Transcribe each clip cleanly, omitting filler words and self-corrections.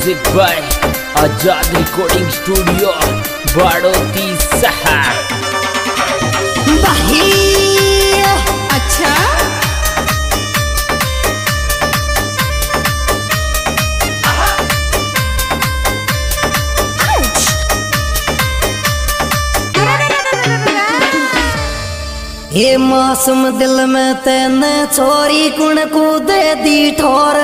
Music by Azad recording studio Baroti शहर। अच्छा ये मासूम दिल में तेने छोरी कुण को दे दी ठोर।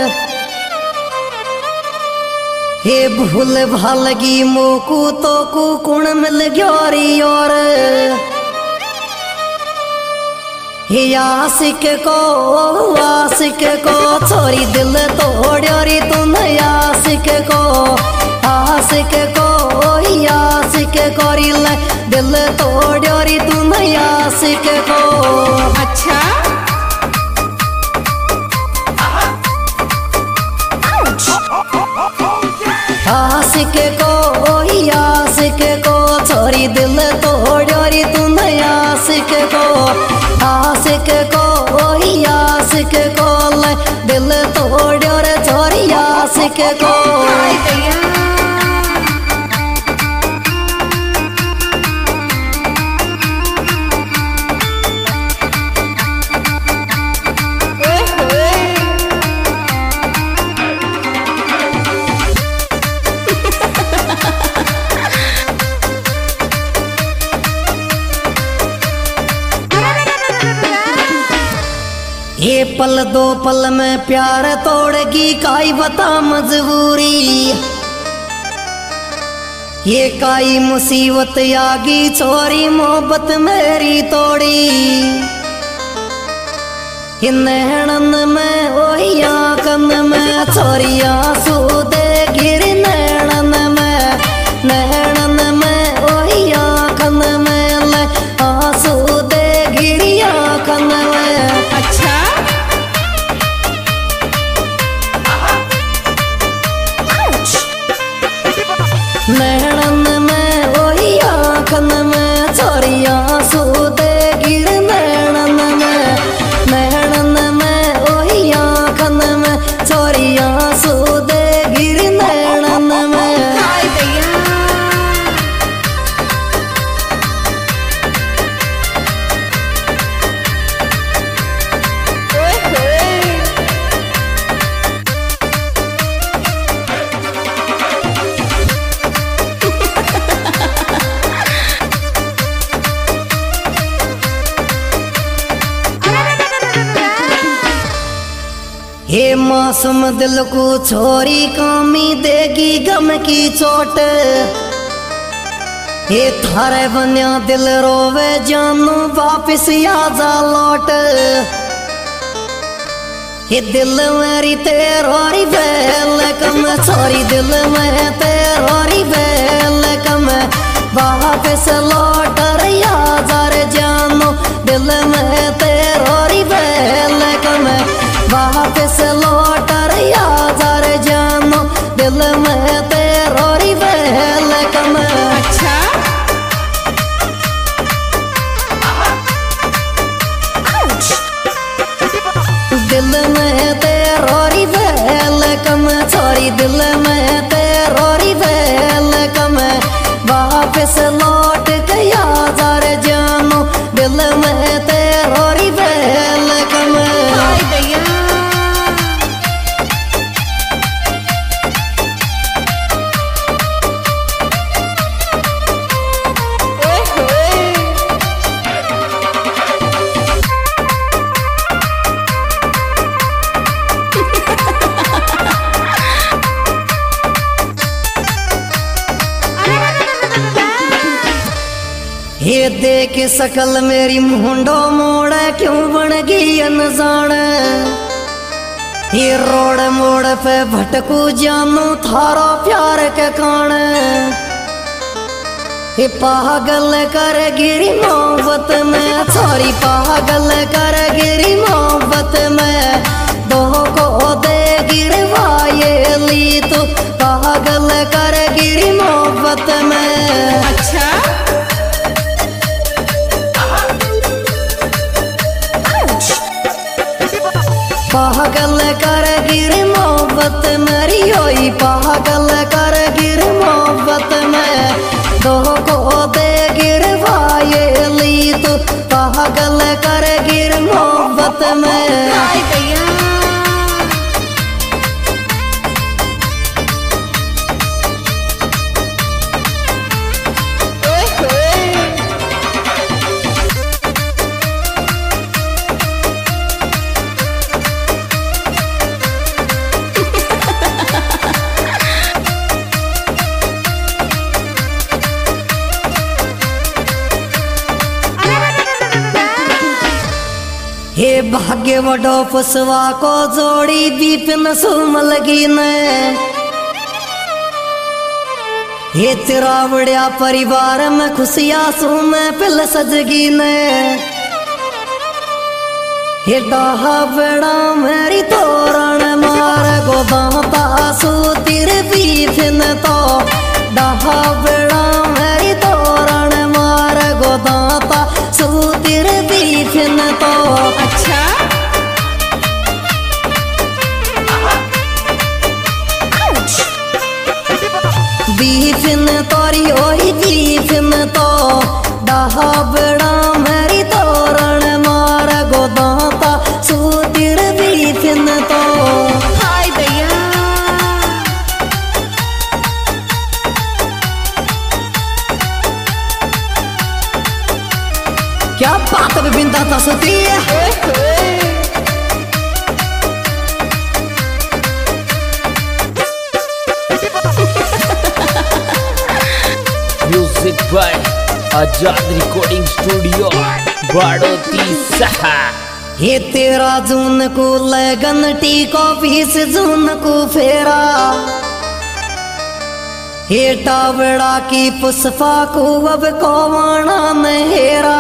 हे भूल भालगी मोकू तो को कुण मिल ग्योरी और हे आशिक को छोरी दिल तोड़्योरी तुम आशिक को रिल दिल तोड़्योरी तुम आशिक को। अच्छा आशिक को छोरी दिल तोड़्योरी तुम आशिक को दिल तोड़्योर छोरी आशिक को। ये पल दो पल में प्यार तोड़गी काई बता मजबूरी। ये काई मुसीबत आगी छोरी मोहब्बत मेरी तोड़ी। ये नैणन में वही आंखन में छोरी आंसू दे गिरी नैणन में वही आंखन में ले आंसू दे गिरी आंखन में। अच्छा नैणन में वही आंखन में छोरी आंसू दे गिर नैणन में वही आंखन में छोरी आंसू दे गिर नैणन में। हे मासूम दिल को छोरी कामी देगी गम की चोट। हे थारे बन्या दिल रोवे जानू वापिस आजा लौट। हे दिल मेरी तेरोरी बेल कम छोरी दिल में तेरोरी बेल कम वापिस लौट आजा रे जानू दिल में तेरोरी बेल कम वापिस लौट आजा रे जानू दिल में तेरोरी बेल कम। अच्छा दिल में तेरोरी बेल कम छोरी दिल में तेरोरी बेल कम वापिस लौट आजा रे जानू दिल में तेरोरी बेल कम। ये देख सकल मेरी मुंडो मोड़ क्यों बन गई अनजान। ये रोड मोड़ पे भटकू जानू थारो प्यार के कान। ये पागल कर गिरी मोहब्बत में छोरी पागल कर गिरी मोहब्बत में दो को दे गिरवाए ली तो पागल कर गिरी मोहब्बत में। अच्छा पागल कर गिर मोहब्बत मेरी होई पागल कर गिर मोहब्बत में दो को दे गिर वायली तू पागल कर गिर मोहब्बत में। हाय भैया हे भाग्य वडो फसवा को जोड़ी दीपन सुमल की ने हे तेरा बड़िया परिवार में खुशियां सुम पिल सजगी ने हे डाहा बड़ा मेरी तोरण मार गोदाता सू तिर बीफिन तो डाहा बड़ा मेरी तोरण मार गोदाता सू तिर बीफिन तो। अच्छा बीफिन तोरी ओही बीफिन तो डाहा बड़ा मेरी तोरण मार गोदाता सूतिर बीफिन तो। हाय भैया क्या बात है बिंदा था सुती music by Azad recording studio Baroti सहा। हे तेरा जून को लगन टीको 20 जून को फेरा हे टावड़ा की पुष्पा को अब कोवाना नहेरा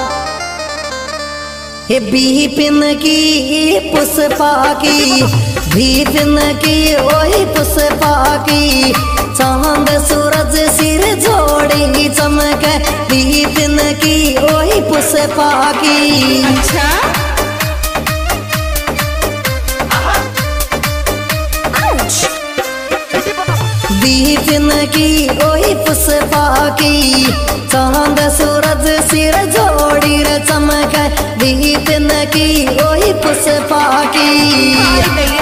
हे बीपिन की पुष्पा की बीपिन की ओही पुष्पा की चांद सूरज सिर जोड़ी चमके बीपिन की ओही पुष्पा की। अच्छा बीपिन की ओही पुष्पा की चांद सूरज सिर जोड़ी रे चमके बीपिन की ओही पुष्पा की। हाय भैया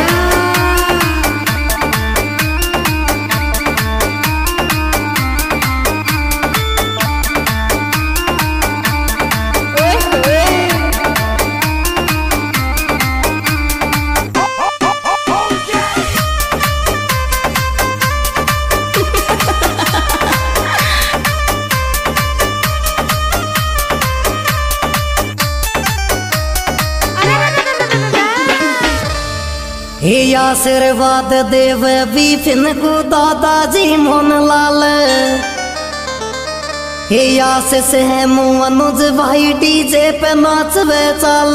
हे आशीर्वाद देव बीपिन को दादाजी मोहन लाल हे आशीष है मुँह अनुज भाई डीजे पे नाचवे चाल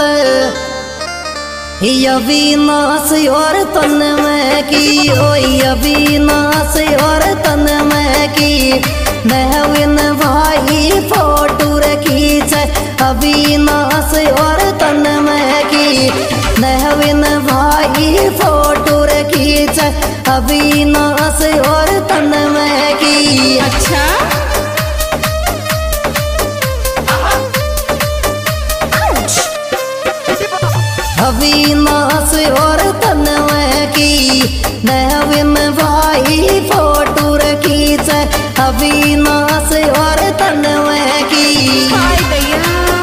हे अविनाश और तन में की ओई अविनाश और तन में की नवीन भाई फोटो रे खींचे अविनाश और तन में की नवीन भाई फोटो रे खींचे अविनाश और तन में की। अच्छा अविनाश और तन में की नवीन भाई फोटो रे खींचे अविनाश और तन में की। हाय भैया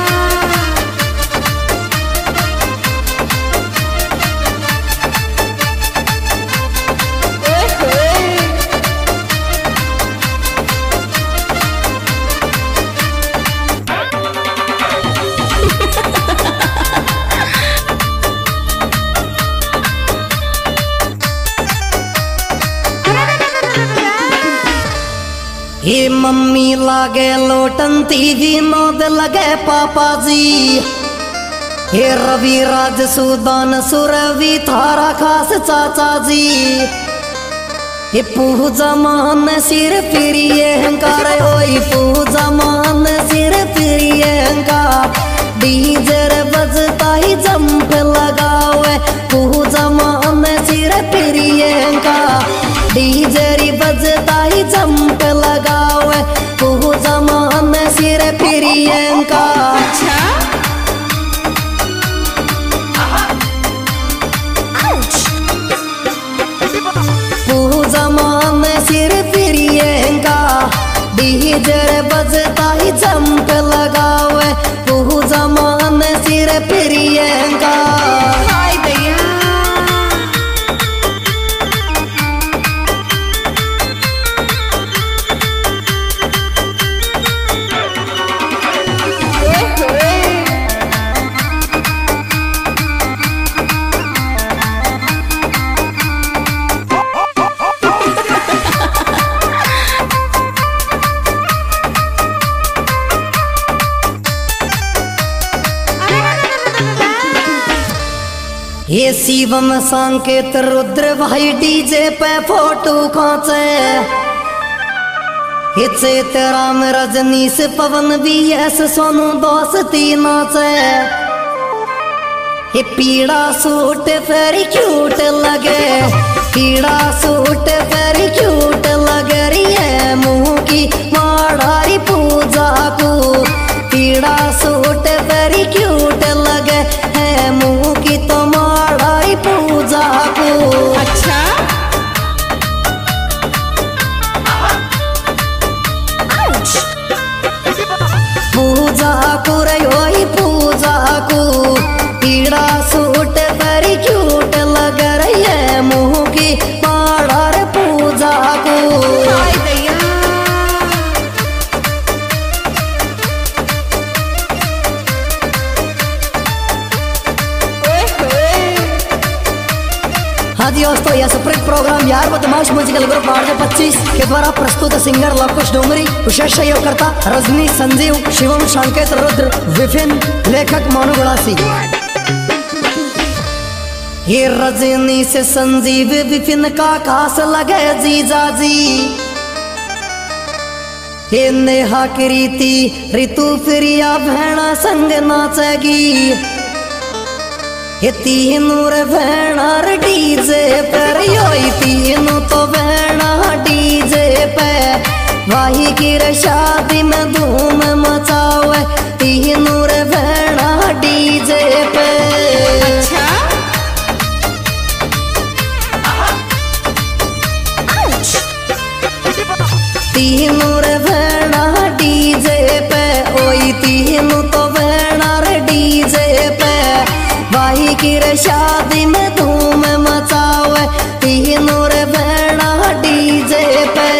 हे मम्मी लागे लोटंती विनोद लगे पापा जी हे रवि राज सुदान सुरवि थारा खास चाचा जी हे पूजा मान सिर प्रिय हंकार ओई पूजा मान सिर प्रिय हंकार डीजर बजता ही जंप लगावे प्रियंका डीजे री बजता ही जंप लगावे तू जमान सिर प्रियंका अच्छा तू जमान सिर प्रियंका डीजे रे बजता ही जंप लगावे तू जमान सिर प्रियंका हाय दैया ओए होए ये शिवम संकेत रुद्र भाई डीजे पे फोटो खींचे ये चेतराम रजनीश पवन बीएस सोनू दोस्ती नाचे ये पीड़ा सूट फेरी क्यूट लगे पीड़ा सूट फेरी क्यूट लगे रही है मुंह की माड़ारी पूजा को पीड़ा सूट फेरी क्यूट लगे है मुंह की तो माड़ारी पूजा को अच्छा पूजा को रही पूजा को पीड़ा सूट फेरी क्यूट लग रही है मुंह की माड़ार पूजा को हाय दैया ओए होए हाँ जी दोस्तों यह सुप्रीत प्रोग्राम यार बदमाश म्यूजिकल ग्रुप 825 के द्वारा प्रस्तुत सिंगर लवकुश डोंगरी विशेष सहयोगकर्ता रजनी संजीव शिवम संकेत रुद्र विपिन लेखक मानु गड़ासी ये रजनी से संजीव विपिन का खास लगे जीजा जी ये नेहा कृति ऋतु प्रिया भेड़ा संग नाचेगी ये तीनों रे भेड़ा रे डीजे पर योई तीनों तो भेड़ा डीजे पे भाई की रे शादी में धूम मचावे तीनों रे भेड़ा डीजे पे अच्छा तीनों रे भेड़ा डीजे पे ओई तीनों तो भेड़ा रे डीजे पे भाई की रे शादी में धूम मचावे तीनों रे भेड़ा डीजे पे